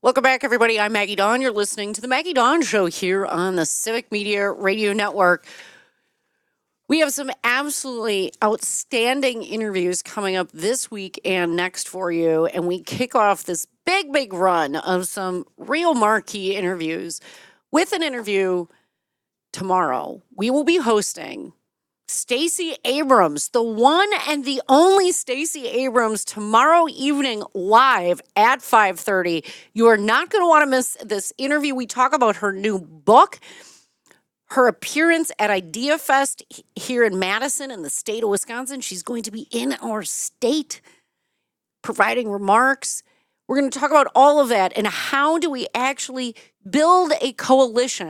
Welcome back, everybody. I'm Maggie Dawn. You're listening to the Maggie Dawn Show here on the Civic Media Radio Network. We have some absolutely outstanding interviews coming up this week and next for you. And we kick off this big run of some real marquee interviews with an interview tomorrow. We will be hosting Stacey Abrams, the one and the only Stacey Abrams, tomorrow evening live at 5:30. You are not going to want to miss this interview. We talk about her new book, her appearance at Idea Fest here in Madison in the state of Wisconsin. She's going to be in our state providing remarks. We're going to talk about all of that and how do we actually build a coalition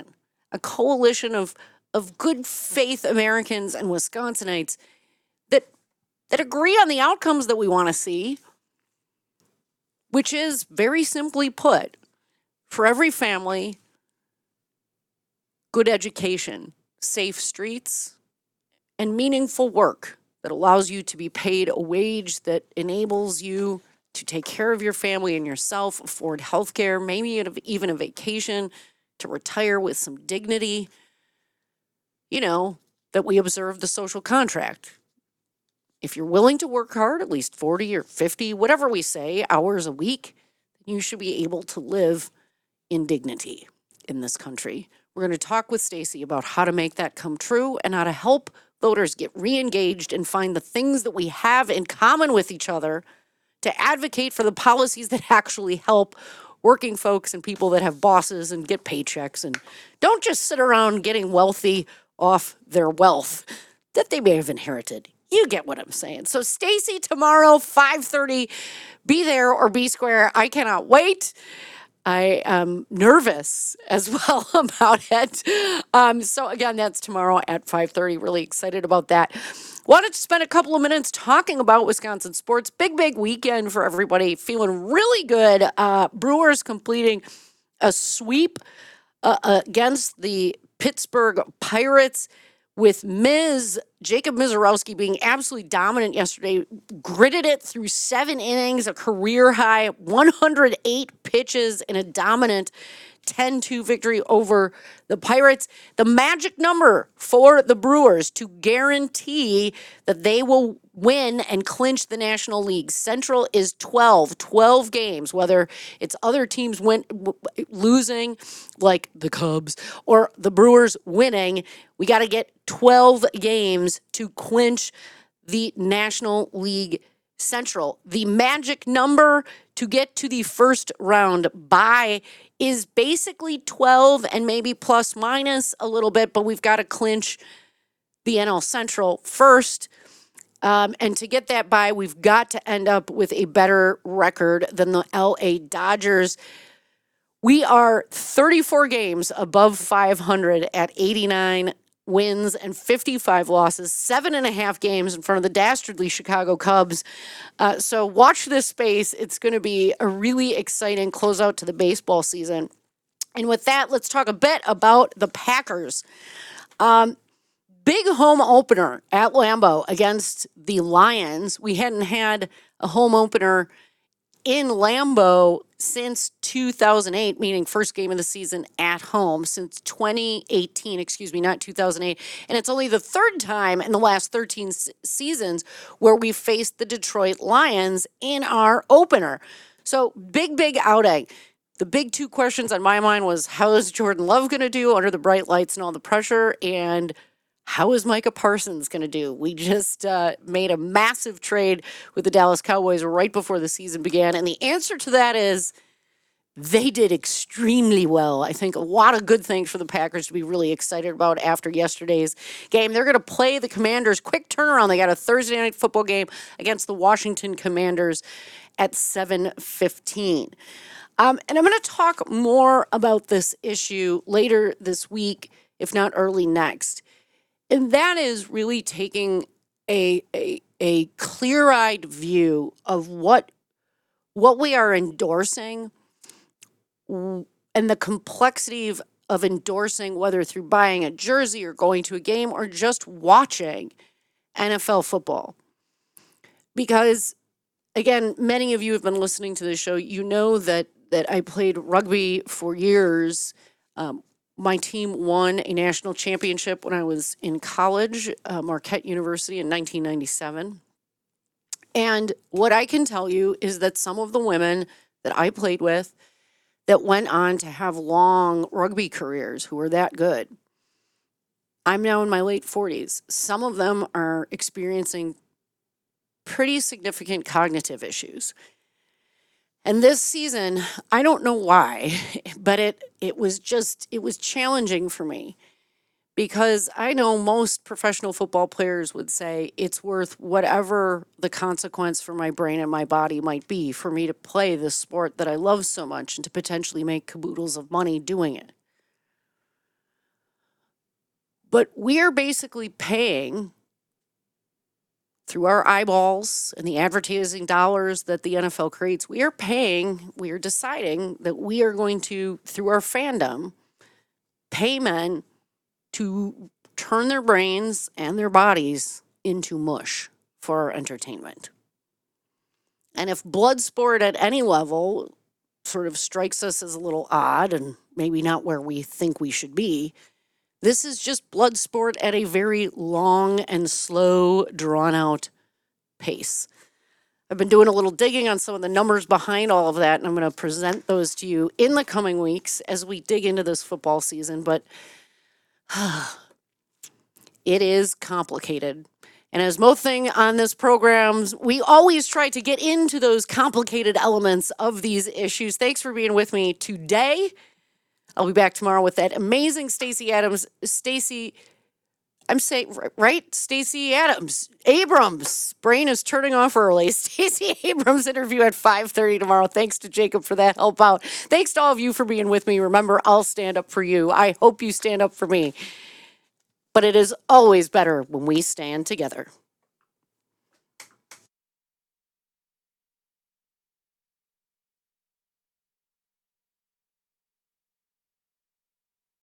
of good faith Americans and Wisconsinites that agree on the outcomes that we want to see, which is, very simply put, for every family, good education, safe streets, and meaningful work that allows you to be paid a wage that enables you to take care of your family and yourself, afford health care, maybe even a vacation, to retire with some dignity. You know, that we observe the social contract. If you're willing to work hard, at least 40 or 50, whatever we say, hours a week, you should be able to live in dignity in this country. We're going to talk with Stacey about how to make that come true and how to help voters get re-engaged and find the things that we have in common with each other to advocate for the policies that actually help working folks and people that have bosses and get paychecks and don't just sit around getting wealthy off their wealth that they may have inherited. You get what I'm saying. So Stacey, tomorrow, 5:30, be there or be square. I cannot wait. I am nervous as well about it. So again, that's tomorrow at 5:30. Really excited about that. Wanted to spend a couple of minutes talking about Wisconsin sports. Big weekend for everybody. Feeling really good. Brewers completing a sweep against the Pittsburgh Pirates with Jacob Misiorowski being absolutely dominant yesterday, gritted it through 7 innings, a career high, 108 pitches in a dominant 10-2 victory over the Pirates. The magic number for the Brewers to guarantee that they will win and clinch the National League Central is 12 games, whether it's other teams losing like the Cubs or the Brewers winning. We got to get 12 games to clinch the National League Central. The magic number to get to the first round bye is basically 12 and maybe plus minus a little bit, but we've got to clinch the NL Central first. And to get that bye, we've got to end up with a better record than the LA Dodgers. We are 34 games above 500 at 89 wins and 55 losses, 7.5 games in front of the dastardly Chicago Cubs. So watch this space. It's going to be a really exciting closeout to the baseball season. And with that, let's talk a bit about the Packers. Big home opener at Lambeau against the Lions. We hadn't had a home opener in Lambeau since 2008, meaning first game of the season at home, since 2018, not 2008. And it's only the third time in the last 13 seasons where we faced the Detroit Lions in our opener. So big outing. The big 2 questions on my mind was, how is Jordan Love going to do under the bright lights and all the pressure? And how is Micah Parsons going to do? We just made a massive trade with the Dallas Cowboys right before the season began. And the answer to that is they did extremely well. I think a lot of good things for the Packers to be really excited about after yesterday's game. They're going to play the Commanders. Quick turnaround. They got a Thursday night football game against the Washington Commanders at 7:15. And I'm going to talk more about this issue later this week, if not early next. And that is really taking a clear-eyed view of what we are endorsing and the complexity of endorsing, whether through buying a jersey or going to a game or just watching NFL football. Because, again, many of you have been listening to this show. You know that that I played rugby for years. My team won a national championship when I was in college, Marquette University in 1997. And what I can tell you is that some of the women that I played with that went on to have long rugby careers who were that good, I'm now in my late 40s. Some of them are experiencing pretty significant cognitive issues. And this season, I don't know why, but it was challenging for me because I know most professional football players would say it's worth whatever the consequence for my brain and my body might be for me to play this sport that I love so much and to potentially make caboodles of money doing it. But we're basically paying through our eyeballs and the advertising dollars that the NFL creates, we are deciding that we are going to, through our fandom, pay men to turn their brains and their bodies into mush for our entertainment. And if blood sport at any level sort of strikes us as a little odd and maybe not where we think we should be, this is just blood sport at a very long and slow, drawn-out pace. I've been doing a little digging on some of the numbers behind all of that, and I'm going to present those to you in the coming weeks as we dig into this football season. But it is complicated. And as most thing on this program, we always try to get into those complicated elements of these issues. Thanks for being with me today. I'll be back tomorrow with that amazing Stacey Adams. Stacey Adams. Abrams. Brain is turning off early. Stacey Abrams interview at 5:30 tomorrow. Thanks to Jacob for that help out. Thanks to all of you for being with me. Remember, I'll stand up for you. I hope you stand up for me. But it is always better when we stand together.